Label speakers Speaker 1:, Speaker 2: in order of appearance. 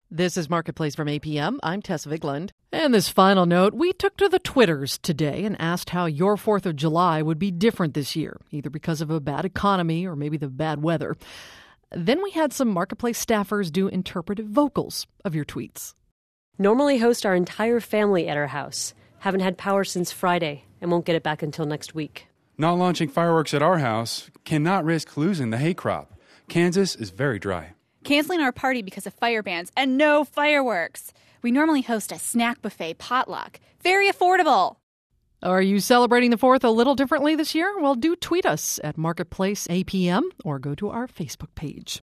Speaker 1: This is Marketplace from APM. I'm Tessa Vigland. And this final note, we took to the Twitters today and asked how your 4th of July would be different this year, either because of a bad economy or maybe the bad weather. Then we had some Marketplace staffers do interpretive vocals of your tweets.
Speaker 2: Normally host our entire family at our house. Haven't had power since Friday and won't get it back until next week.
Speaker 3: Not launching fireworks at our house. Cannot risk losing the hay crop. Kansas is very dry.
Speaker 4: Canceling our party because of fire bans and no fireworks. We normally host a snack buffet potluck. Very affordable.
Speaker 1: Are you celebrating the 4th a little differently this year? Well, do tweet us at Marketplace APM or go to our Facebook page.